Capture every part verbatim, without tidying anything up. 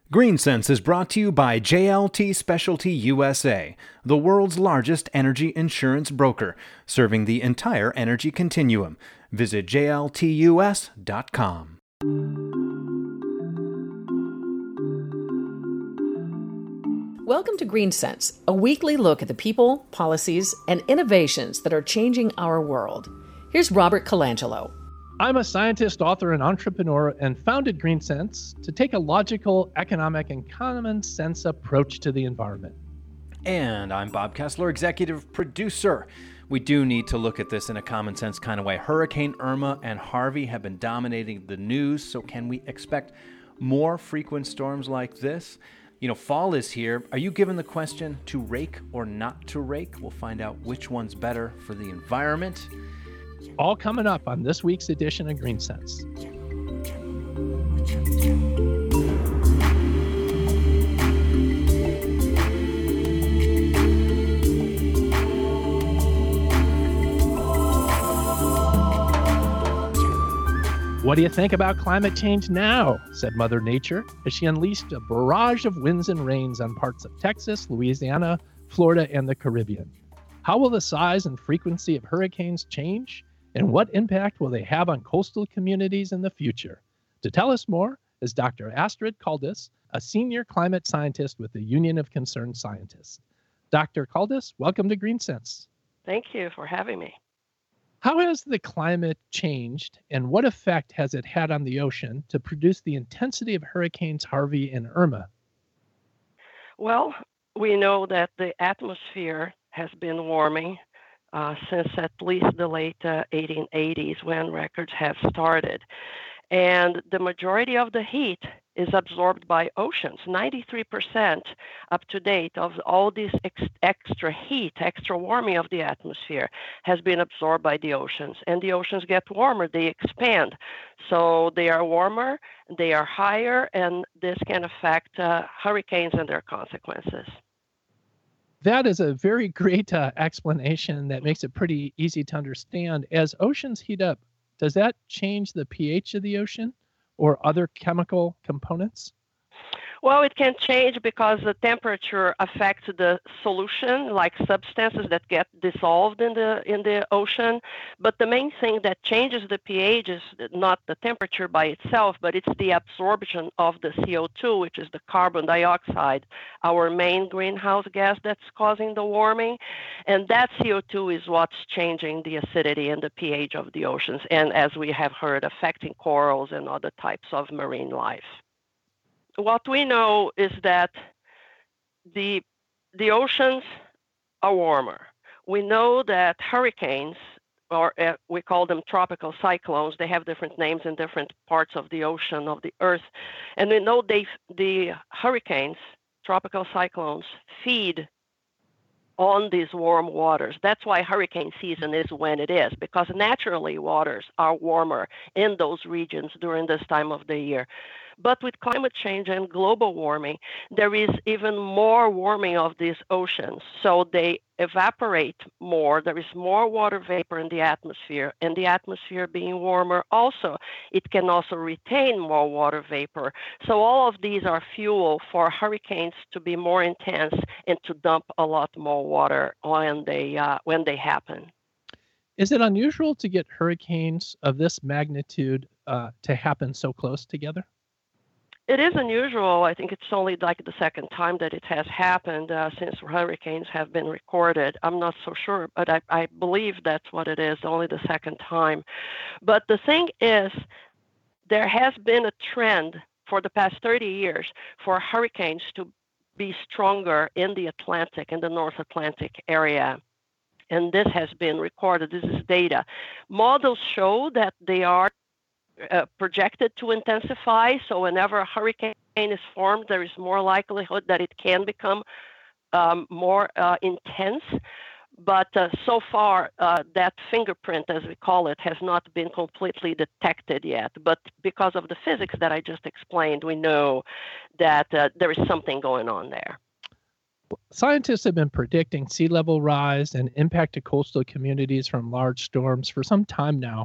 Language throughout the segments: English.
GreenSense is brought to you by J L T Specialty U S A, the world's largest energy insurance broker, serving the entire energy continuum. Visit J L T U S dot com. Welcome to GreenSense, a weekly look at the people, policies, and innovations that are changing our world. Here's Robert Colangelo. I'm a scientist, author, and entrepreneur, and founded GreenSense to take a logical, economic, and common sense approach to the environment. And I'm Bob Kessler, executive producer. We do need to look at this in a common sense kind of way. Hurricane Irma and Harvey have been dominating the news, so can we expect more frequent storms like this? You know, fall is here. Are you given the question to rake or not to rake? We'll find out which one's better for the environment. All coming up on this week's edition of GreenSense. What do you think about climate change now? Said Mother Nature as she unleashed a barrage of winds and rains on parts of Texas, Louisiana, Florida, and the Caribbean. How will the size and frequency of hurricanes change? And what impact will they have on coastal communities in the future? To tell us more is Doctor Astrid Caldas, a senior climate scientist with the Union of Concerned Scientists. Doctor Caldas, welcome to GreenSense. Thank you for having me. How has the climate changed, and what effect has it had on the ocean to produce the intensity of hurricanes Harvey and Irma? Well, we know that the atmosphere has been warming uh, since at least the late uh, eighteen eighties when records have started. And the majority of the heat is absorbed by oceans. ninety-three percent up to date of all this ex- extra heat, extra warming of the atmosphere has been absorbed by the oceans. And the oceans get warmer, they expand. So they are warmer, they are higher, and this can affect uh, hurricanes and their consequences. That is a very great uh, explanation that makes it pretty easy to understand. As oceans heat up, does that change the pH of the ocean or other chemical components? Well, it can change because the temperature affects the solution, like substances that get dissolved in the in the ocean. But the main thing that changes the pH is not the temperature by itself, but it's the absorption of the C O two, which is the carbon dioxide, our main greenhouse gas that's causing the warming. And that C O two is what's changing the acidity and the pH of the oceans, and as we have heard, affecting corals and other types of marine life. What we know is that the the oceans are warmer. We know that hurricanes, or uh, we call them tropical cyclones, they have different names in different parts of the ocean, of the earth. And we know they, the hurricanes, tropical cyclones, feed on these warm waters. That's why hurricane season is when it is, because naturally waters are warmer in those regions during this time of the year. But with climate change and global warming, there is even more warming of these oceans. So they evaporate more. There is more water vapor in the atmosphere. And the atmosphere being warmer also, it can also retain more water vapor. So all of these are fuel for hurricanes to be more intense and to dump a lot more water when they uh, when they happen. Is it unusual to get hurricanes of this magnitude uh, to happen so close together? It is unusual. I think it's only like the second time that it has happened uh, since hurricanes have been recorded. I'm not so sure, but I, I believe that's what it is, only the second time. But the thing is, there has been a trend for the past thirty years for hurricanes to be stronger in the Atlantic, in the North Atlantic area. And this has been recorded. This is data. Models show that they are Uh, projected to intensify. So whenever a hurricane is formed, there is more likelihood that it can become um, more uh, intense. But uh, so far, uh, that fingerprint, as we call it, has not been completely detected yet. But because of the physics that I just explained, we know that uh, there is something going on there. Scientists have been predicting sea level rise and impact to coastal communities from large storms for some time now.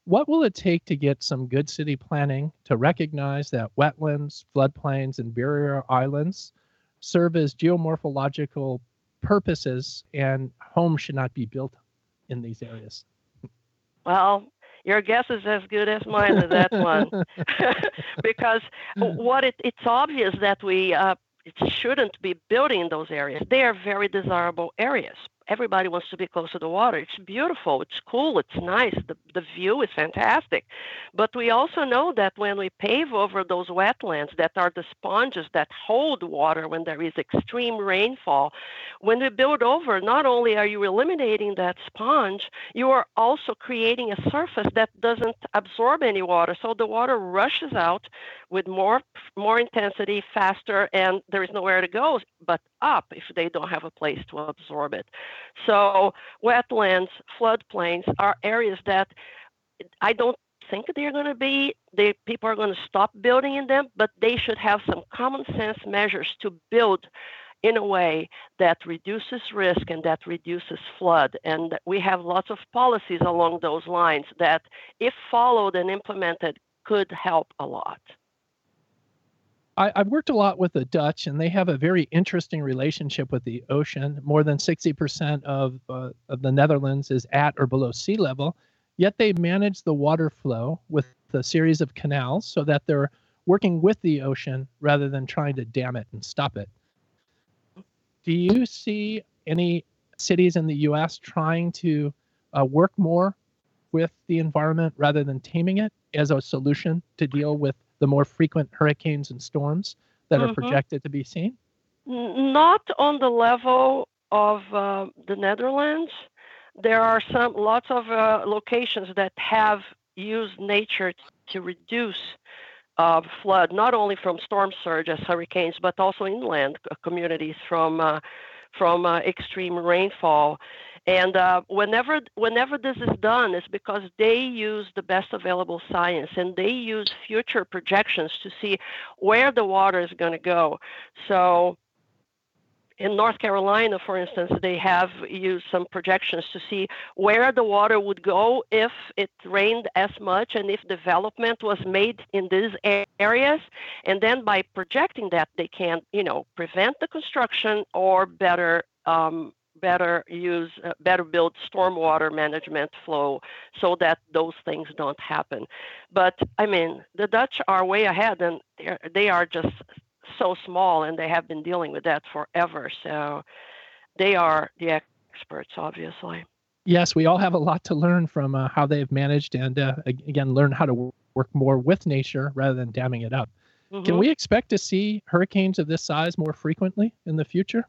What will it take to get some good city planning to recognize that wetlands, floodplains, and barrier islands serve as geomorphological purposes and homes should not be built in these areas? Well, your guess is as good as mine with that one. Because what it, it's obvious that we uh, shouldn't be building in those areas. They are very desirable areas. Everybody wants to be close to the water. It's beautiful. It's cool. It's nice. The, the view is fantastic. But we also know that when we pave over those wetlands that are the sponges that hold water when there is extreme rainfall, when we build over, not only are you eliminating that sponge, you are also creating a surface that doesn't absorb any water. So the water rushes out with more, more intensity, faster, and there is nowhere to go but up if they don't have a place to absorb it. So wetlands, floodplains are areas that I don't think they're going to be, they, people are going to stop building in them, but they should have some common sense measures to build in a way that reduces risk and that reduces flood. And we have lots of policies along those lines that, if followed and implemented, could help a lot. I, I've worked a lot with the Dutch, and they have a very interesting relationship with the ocean. More than sixty percent of, uh, of the Netherlands is at or below sea level, yet they manage the water flow with a series of canals so that they're working with the ocean rather than trying to dam it and stop it. Do you see any cities in the U S trying to uh, work more with the environment rather than taming it as a solution to deal with the more frequent hurricanes and storms that mm-hmm. are projected to be seen? Not on the level of uh, the Netherlands. There are some lots of uh, locations that have used nature to reduce uh, flood, not only from storm surge as hurricanes, but also inland communities from uh, from uh, extreme rainfall. And uh, whenever whenever this is done, it's because they use the best available science and they use future projections to see where the water is going to go. So in North Carolina, for instance, they have used some projections to see where the water would go if it rained as much and if development was made in these areas. And then by projecting that, they can, you know, prevent the construction or better um, better use, uh, better build stormwater management flow so that those things don't happen. But I mean, the Dutch are way ahead, and they are just so small, and they have been dealing with that forever. So they are the experts, obviously. Yes, we all have a lot to learn from uh, how they've managed and, uh, again, learn how to work more with nature rather than damming it up. Mm-hmm. Can we expect to see hurricanes of this size more frequently in the future?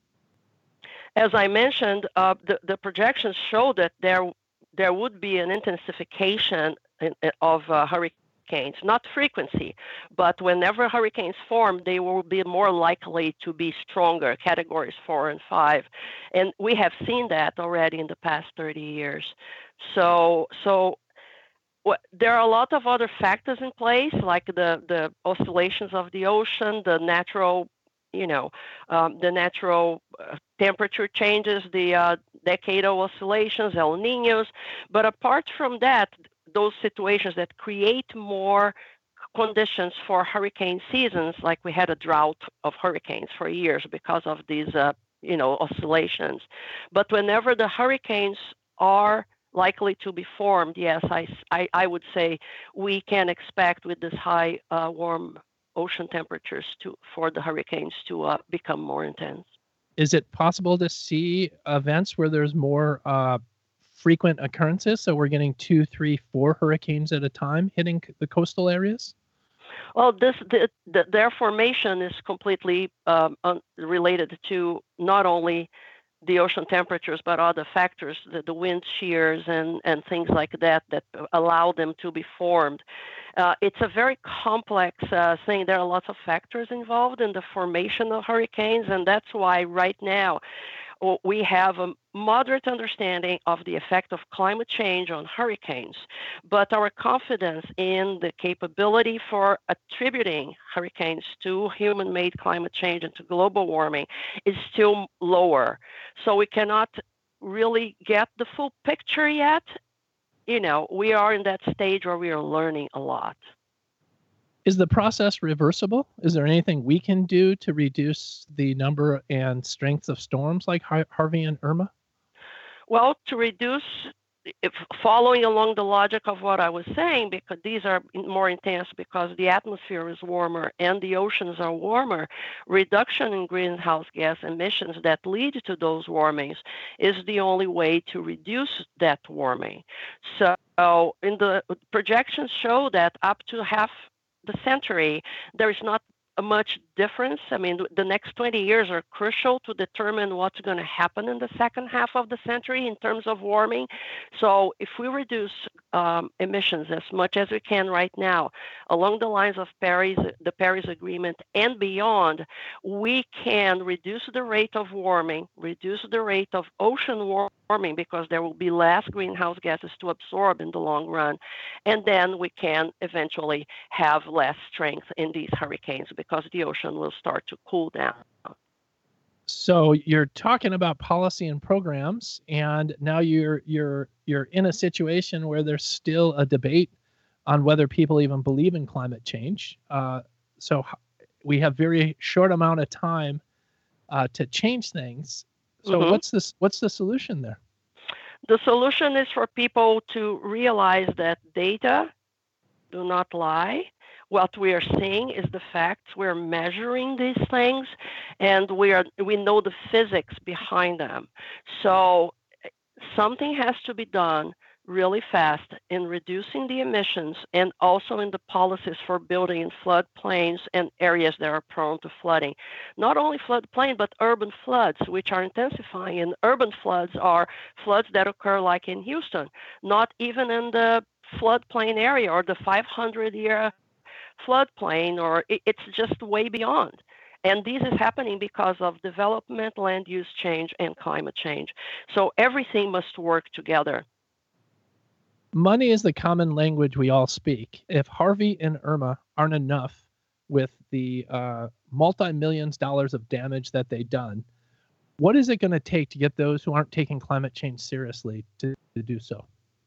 As I mentioned, uh, the, the projections show that there there would be an intensification in, of uh, hurricanes, not frequency, but whenever hurricanes form, they will be more likely to be stronger, categories four and five. And we have seen that already in the past thirty years. So, so what, there are a lot of other factors in place, like the, the oscillations of the ocean, the natural you know, um, the natural uh, temperature changes, the uh, decadal oscillations, El Niños. But apart from that, those situations that create more conditions for hurricane seasons, like we had a drought of hurricanes for years because of these, uh, you know, oscillations. But whenever the hurricanes are likely to be formed, yes, I, I, I would say we can expect with this high uh, warm ocean temperatures to for the hurricanes to uh, become more intense. Is it possible to see events where there's more uh, frequent occurrences? So we're getting two, three, four hurricanes at a time hitting the coastal areas? Well, this the, the, their formation is completely um, un- related to not only the ocean temperatures, but other factors, the, the wind shears and, and things like that, that allow them to be formed. Uh, it's a very complex uh, thing. There are lots of factors involved in the formation of hurricanes, and that's why right now we have a moderate understanding of the effect of climate change on hurricanes, but our confidence in the capability for attributing hurricanes to human-made climate change and to global warming is still lower. So we cannot really get the full picture yet, you know, we are in that stage where we are learning a lot. Is the process reversible? Is there anything we can do to reduce the number and strength of storms like Har- Harvey and Irma? Well, to reduce, if following along the logic of what I was saying, because these are more intense because the atmosphere is warmer and the oceans are warmer, reduction in greenhouse gas emissions that lead to those warmings is the only way to reduce that warming. So in the projections show that up to half the century, there is not a much difference. I mean, the next twenty years are crucial to determine what's going to happen in the second half of the century in terms of warming. So if we reduce um, emissions as much as we can right now, along the lines of Paris, the Paris Agreement and beyond, we can reduce the rate of warming, reduce the rate of ocean warming because there will be less greenhouse gases to absorb in the long run. And then we can eventually have less strength in these hurricanes because the ocean will start to cool down. So you're talking about policy and programs, and now you're you're you're in a situation where there's still a debate on whether people even believe in climate change. Uh, so we have very short amount of time uh, to change things. So mm-hmm. what's this? What's the solution there? The solution is for people to realize that data do not lie. What we are seeing is the facts. We're measuring these things, and we are we know the physics behind them. So something has to be done really fast in reducing the emissions and also in the policies for building in floodplains and areas that are prone to flooding. Not only floodplain, but urban floods, which are intensifying. And urban floods are floods that occur like in Houston, not even in the floodplain area or the five hundred year floodplain, or it, it's just way beyond. And this is happening because of development, land use change, and climate change. So everything must work together. Money is the common language we all speak. If Harvey and Irma aren't enough with the uh, multi-millions dollars of damage that they've done, what is it going to take to get those who aren't taking climate change seriously to, to do so?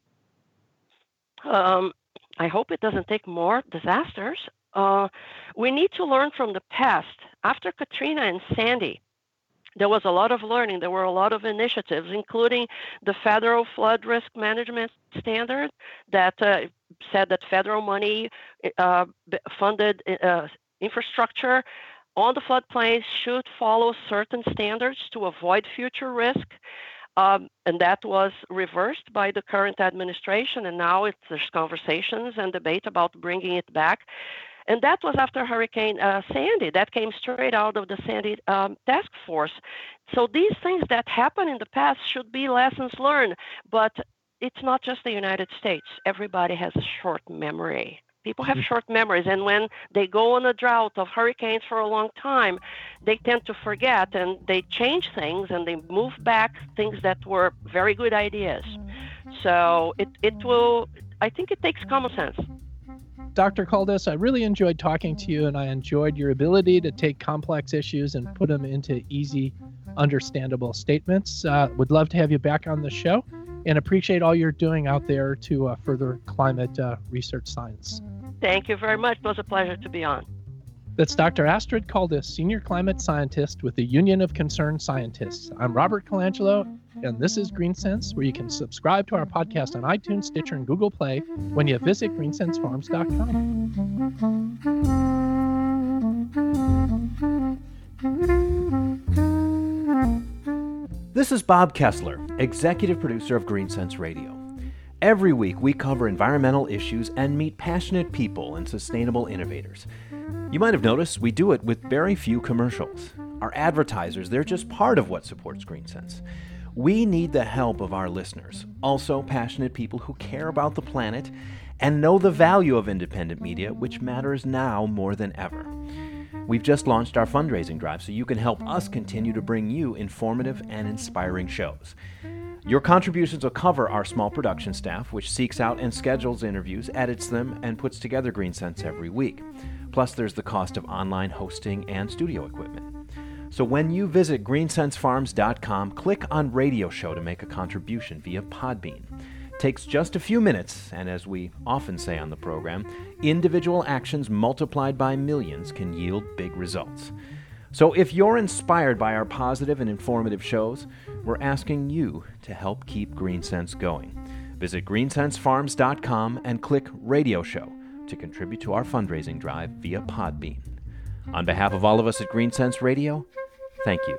Um, I hope it doesn't take more disasters. Uh, we need to learn from the past. After Katrina and Sandy, there was a lot of learning. There were a lot of initiatives, including the federal flood risk management standard that uh, said that federal money uh, funded uh, infrastructure on the floodplains should follow certain standards to avoid future risk. Um, and that was reversed by the current administration, and now it's, there's conversations and debate about bringing it back. And that was after Hurricane uh, Sandy. That came straight out of the Sandy um, task force. So these things that happened in the past should be lessons learned, but it's not just the United States. Everybody has a short memory. People have short memories, and when they go on a drought of hurricanes for a long time, they tend to forget, and they change things, and they move back things that were very good ideas. So it, it will, I think it takes common sense. Doctor Caldas, I really enjoyed talking to you, and I enjoyed your ability to take complex issues and put them into easy, understandable statements. Uh, would love to have you back on the show, and appreciate all you're doing out there to uh, further climate uh, research science. Thank you very much. It was a pleasure to be on. That's Doctor Astrid Caldas, Senior Climate Scientist with the Union of Concerned Scientists. I'm Robert Colangelo, and this is GreenSense, where you can subscribe to our podcast on iTunes, Stitcher, and Google Play when you visit green sense farms dot com. This is Bob Kessler, Executive Producer of GreenSense Radio. Every week, we cover environmental issues and meet passionate people and sustainable innovators. You might have noticed we do it with very few commercials. Our advertisers, they're just part of what supports GreenSense. We need the help of our listeners, also passionate people who care about the planet and know the value of independent media, which matters now more than ever. We've just launched our fundraising drive, so you can help us continue to bring you informative and inspiring shows. Your contributions will cover our small production staff, which seeks out and schedules interviews, edits them, and puts together GreenSense every week. Plus, there's the cost of online hosting and studio equipment. So when you visit green sense farms dot com, click on Radio Show to make a contribution via Podbean. takes just a few minutes, and as we often say on the program, individual actions multiplied by millions can yield big results. So if you're inspired by our positive and informative shows, we're asking you to help keep GreenSense going. Visit green sense farms dot com and click Radio Show to contribute to our fundraising drive via Podbean. On behalf of all of us at GreenSense Radio, thank you.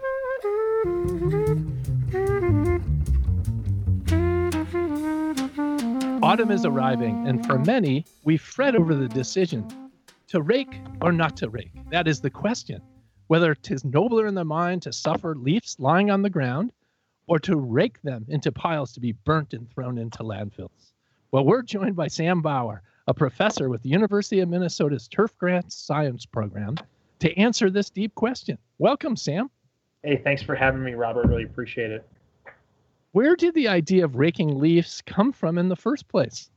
Autumn is arriving, and for many, we fret over the decision to rake or not to rake. That is the question. Whether 'tis nobler in the mind to suffer leaves lying on the ground, or to rake them into piles to be burnt and thrown into landfills. Well, we're joined by Sam Bauer, a professor with the University of Minnesota's Turf Grants Science Program, to answer this deep question. Welcome, Sam. Hey, thanks for having me, Robert. Really appreciate it. Where did the idea of raking leaves come from in the first place?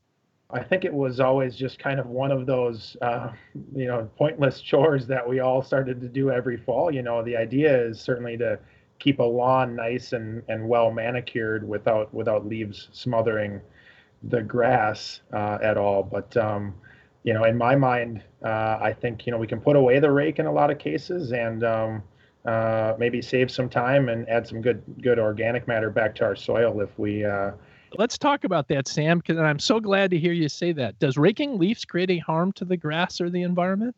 I think it was always just kind of one of those, uh, you know, pointless chores that we all started to do every fall. You know, the idea is certainly to keep a lawn nice and, and well manicured without without leaves smothering the grass uh, at all. But, um, you know, in my mind, uh, I think, you know, we can put away the rake in a lot of cases and um, uh, maybe save some time and add some good good organic matter back to our soil if we uh, Let's talk about that, Sam, because I'm so glad to hear you say that. Does raking leaves create any harm to the grass or the environment?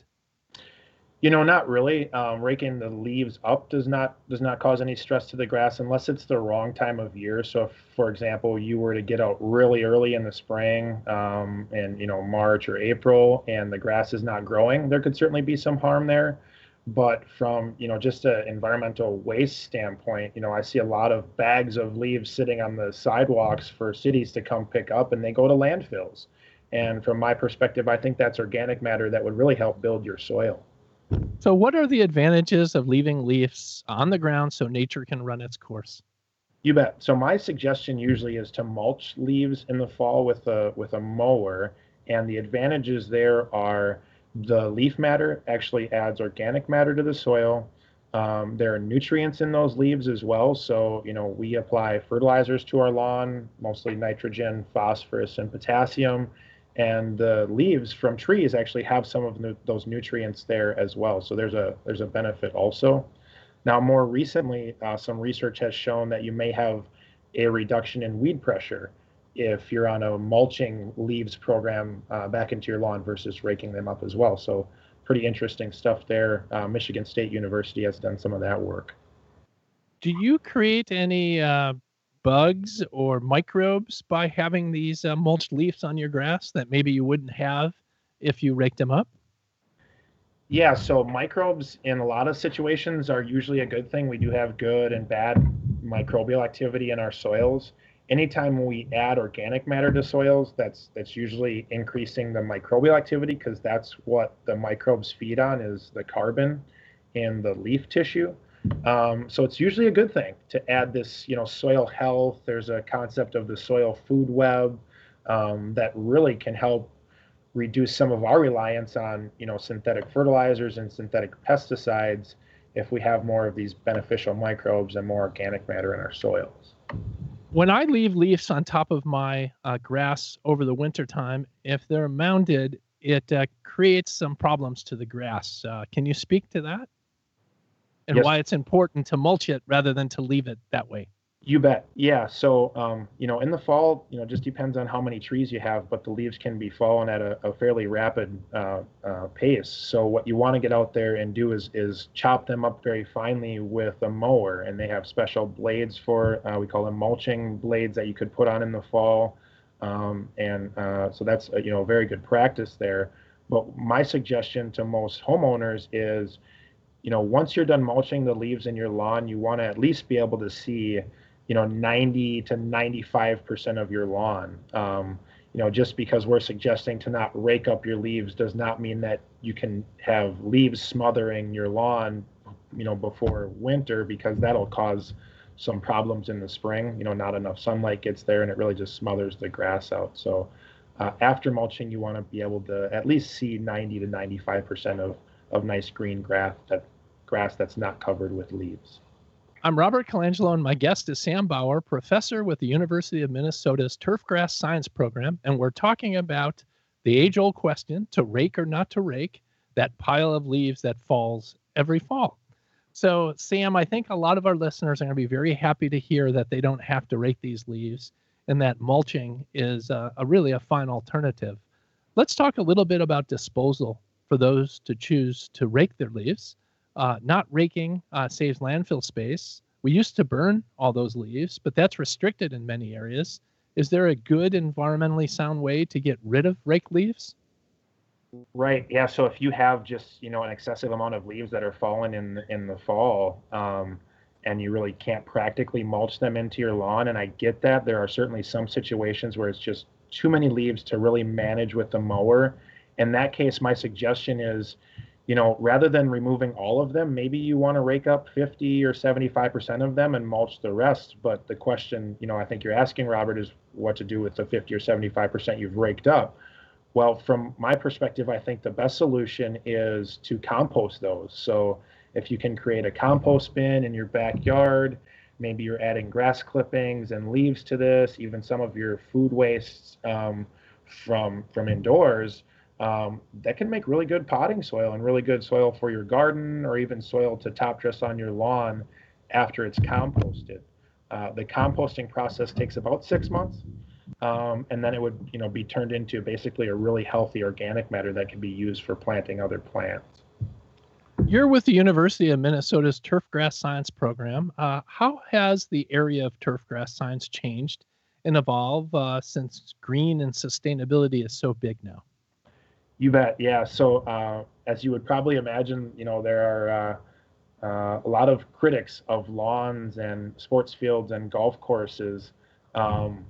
You know, not really. Um, raking the leaves up does not does not cause any stress to the grass unless it's the wrong time of year. So, if, for example, you were to get out really early in the spring, um, in you know March or April, and the grass is not growing, there could certainly be some harm there. But from, you know, just an environmental waste standpoint, you know, I see a lot of bags of leaves sitting on the sidewalks for cities to come pick up, and they go to landfills. And from my perspective, I think that's organic matter that would really help build your soil. So what are the advantages of leaving leaves on the ground so nature can run its course? You bet. So my suggestion usually is to mulch leaves in the fall with a with a mower, and the advantages there are the leaf matter actually adds organic matter to the soil. Um, there are nutrients in those leaves as well. So, you know, we apply fertilizers to our lawn, mostly nitrogen, phosphorus, and potassium. And the leaves from trees actually have some of the, those nutrients there as well. So there's a there's a benefit also. Now, more recently, uh, some research has shown that you may have a reduction in weed pressure if you're on a mulching leaves program uh, back into your lawn versus raking them up as well. So pretty interesting stuff there. Uh, Michigan State University has done some of that work. Do you create any uh, bugs or microbes by having these uh, mulched leaves on your grass that maybe you wouldn't have if you raked them up? Yeah, so microbes in a lot of situations are usually a good thing. We do have good and bad microbial activity in our soils. Anytime we add organic matter to soils, that's that's usually increasing the microbial activity, because that's what the microbes feed on, is the carbon in the leaf tissue. Um, so it's usually a good thing to add this, you know, soil health. There's a concept of the soil food web um, that really can help reduce some of our reliance on, you know, synthetic fertilizers and synthetic pesticides if we have more of these beneficial microbes and more organic matter in our soils. When I leave leaves on top of my uh, grass over the winter time, if they're mounded, it uh, creates some problems to the grass. Uh, can you speak to that? And Yes. why it's important to mulch it rather than to leave it that way? You bet. Yeah. So, um, you know, in the fall, you know, just depends on how many trees you have, but the leaves can be falling at a, a fairly rapid uh, uh, pace. So what you want to get out there and do is is chop them up very finely with a mower. And they have special blades for, uh, we call them mulching blades, that you could put on in the fall. Um, and uh, so that's, a, you know, a very good practice there. But my suggestion to most homeowners is, you know, once you're done mulching the leaves in your lawn, you want to at least be able to see, you know, ninety to ninety-five percent of your lawn. Um, you know, just because we're suggesting to not rake up your leaves does not mean that you can have leaves smothering your lawn, you know, before winter, because that'll cause some problems in the spring. You know, not enough sunlight gets there and it really just smothers the grass out. So uh, after mulching, you want to be able to at least see ninety to ninety-five percent of, of nice green grass, that grass that's not covered with leaves. I'm Robert Colangelo, and my guest is Sam Bauer, professor with the University of Minnesota's Turfgrass Science Program, and we're talking about the age-old question, to rake or not to rake, that pile of leaves that falls every fall. So, Sam, I think a lot of our listeners are going to be very happy to hear that they don't have to rake these leaves and that mulching is uh, a really a fine alternative. Let's talk a little bit about disposal for those to choose to rake their leaves. Uh, not raking uh, saves landfill space. We used to burn all those leaves, but that's restricted in many areas. Is there a good environmentally sound way to get rid of raked leaves? Right. Yeah. So if you have just, you know, an excessive amount of leaves that are falling in in the fall, um, and you really can't practically mulch them into your lawn, and I get that there are certainly some situations where it's just too many leaves to really manage with the mower. In that case, my suggestion is, you know, rather than removing all of them, maybe you want to rake up fifty or seventy-five percent of them and mulch the rest. But the question, you know, I think you're asking, Robert, is what to do with the fifty or seventy-five percent you've raked up. Well, from my perspective, I think the best solution is to compost those. So if you can create a compost bin in your backyard, maybe you're adding grass clippings and leaves to this, even some of your food wastes um, from from indoors, um, that can make really good potting soil and really good soil for your garden, or even soil to top dress on your lawn after it's composted. Uh, the composting process takes about six months. Um, and then it would, you know, be turned into basically a really healthy organic matter that can be used for planting other plants. You're with the University of Minnesota's Turfgrass Science Program. Uh, how has the area of turfgrass science changed and evolved uh, since green and sustainability is so big now? You bet. Yeah. So uh, as you would probably imagine, you know, there are uh, uh, a lot of critics of lawns and sports fields and golf courses. Um,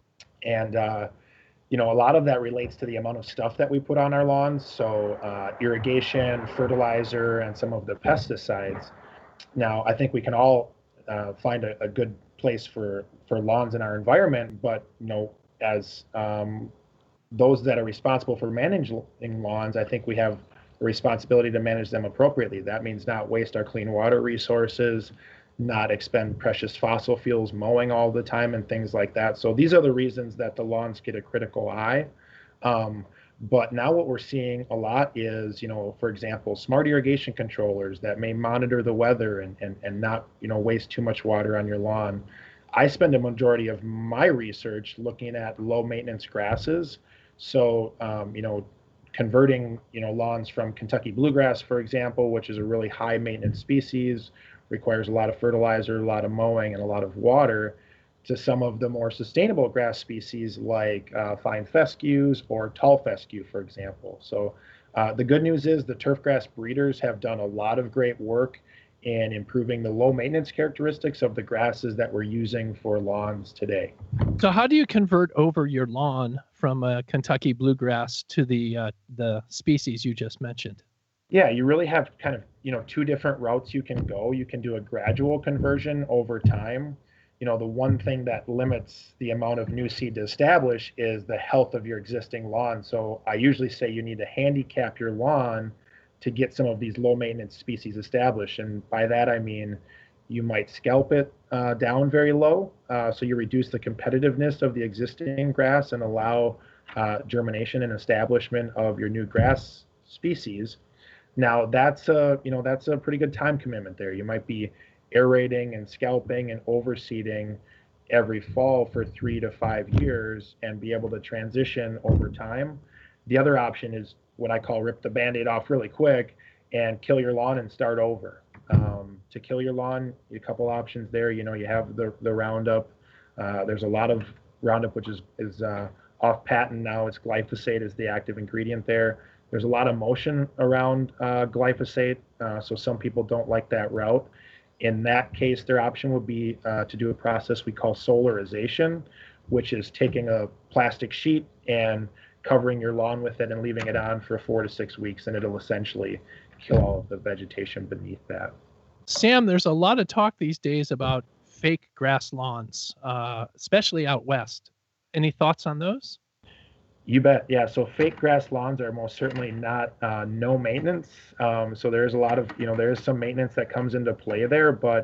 and, uh, you know, a lot of that relates to the amount of stuff that we put on our lawns. So uh, irrigation, fertilizer, and some of the pesticides. Now, I think we can all uh, find a, a good place for, for lawns in our environment, but, you know, as um, those that are responsible for managing lawns, I think we have a responsibility to manage them appropriately. That means not waste our clean water resources, not expend precious fossil fuels mowing all the time and things like that. So these are the reasons that the lawns get a critical eye. Um, but now what we're seeing a lot is, you know, for example, smart irrigation controllers that may monitor the weather and, and, and not, you know, waste too much water on your lawn. I spend a majority of my research looking at low maintenance grasses. So, um, you know, converting, you know, lawns from Kentucky bluegrass, for example, which is a really high maintenance species, requires a lot of fertilizer, a lot of mowing, and a lot of water, to some of the more sustainable grass species like uh, fine fescues or tall fescue, for example. So uh, the good news is the turfgrass breeders have done a lot of great work in improving the low maintenance characteristics of the grasses that we're using for lawns today. So how do you convert over your lawn from a Kentucky bluegrass to the uh, the species you just mentioned? Yeah, you really have kind of, you know, two different routes you can go. You can do a gradual conversion over time. You know, the one thing that limits the amount of new seed to establish is the health of your existing lawn. So I usually say you need to handicap your lawn to get some of these low maintenance species established. And by that, I mean, you might scalp it uh, down very low. Uh, so you reduce the competitiveness of the existing grass and allow uh, germination and establishment of your new grass species. Now that's a, you know, that's a pretty good time commitment there. You might be aerating and scalping and overseeding every fall for three to five years and be able to transition over time. The other option is what I call rip the Band-Aid off really quick and kill your lawn and start over. Um, to kill your lawn, a couple options there. You know, you have the the Roundup. Uh, there's a lot of Roundup which is is uh, off patent now. It's glyphosate is the active ingredient there. There's a lot of motion around uh, glyphosate, uh, so some people don't like that route. In that case, their option would be uh, to do a process we call solarization, which is taking a plastic sheet and covering your lawn with it and leaving it on for four to six weeks, and it'll essentially kill all of the vegetation beneath that. Sam, there's a lot of talk these days about fake grass lawns, uh, especially out west. Any thoughts on those? You bet. Yeah. So fake grass lawns are most certainly not uh, no maintenance. Um, so there's a lot of, you know, there's some maintenance that comes into play there, but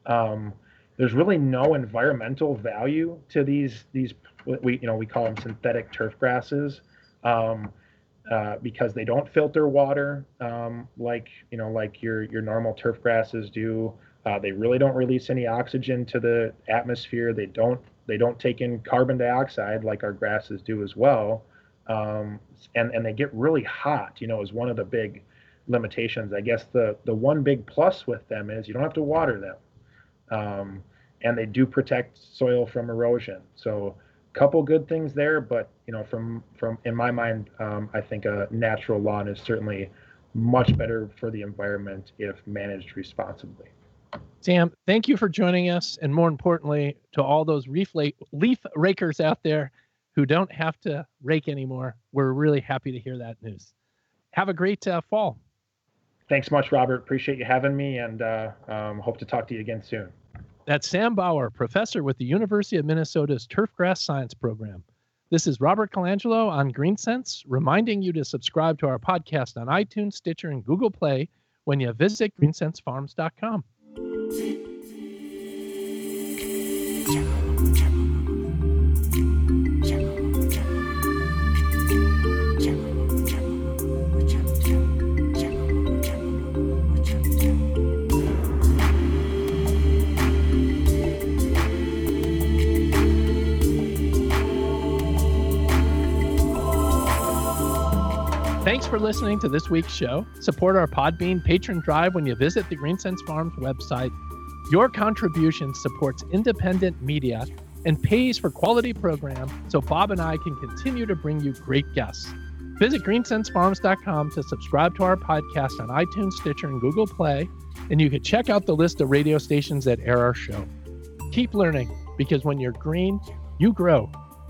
Um, there's really no environmental value to these these we you know we call them synthetic turf grasses. Um, uh, because they don't filter water um, like you know like your your normal turf grasses do. Uh, they really don't release any oxygen to the atmosphere. They don't they don't take in carbon dioxide like our grasses do as well. Um, and and they get really hot. You know, is one of the big limitations. I guess the the one big plus with them is you don't have to water them, um, and they do protect soil from erosion. So couple good things there, but you know, from from in my mind, um, I think a natural lawn is certainly much better for the environment if managed responsibly. Sam, thank you for joining us, and more importantly, to all those leaf, leaf rakers out there who don't have to rake anymore. We're really happy to hear that news. Have a great uh, fall. Thanks much, Robert. Appreciate you having me, and uh, um, hope to talk to you again soon. That's Sam Bauer, professor with the University of Minnesota's Turfgrass Science Program. This is Robert Colangelo on Green Sense, reminding you to subscribe to our podcast on iTunes, Stitcher, and Google Play when you visit green sense farms dot com. Thanks for listening to this week's show. Support our Podbean patron drive when you visit the Green Sense Farms website. Your contribution supports independent media and pays for quality programs so Bob and I can continue to bring you great guests. Visit green sense farms dot com to subscribe to our podcast on iTunes, Stitcher, and Google Play, and you can check out the list of radio stations that air our show. Keep learning, because when you're green, you grow.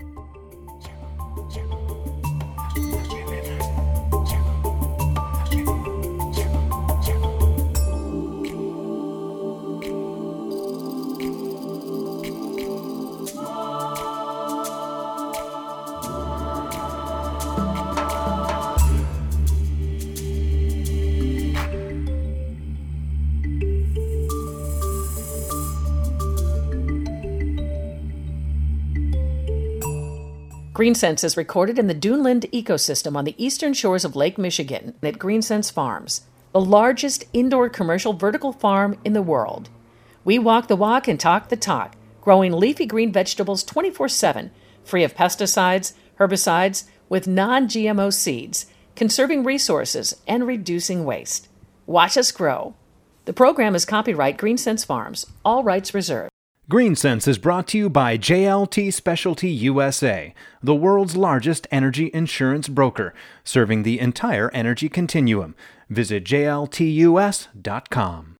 Green Sense is recorded in the Duneland ecosystem on the eastern shores of Lake Michigan at Green Sense Farms, the largest indoor commercial vertical farm in the world. We walk the walk and talk the talk, growing leafy green vegetables twenty-four seven, free of pesticides, herbicides, with non-G M O seeds, conserving resources and reducing waste. Watch us grow. The program is copyright Green Sense Farms, all rights reserved. Green Sense is brought to you by J L T Specialty U S A, the world's largest energy insurance broker, serving the entire energy continuum. Visit J L T U S dot com.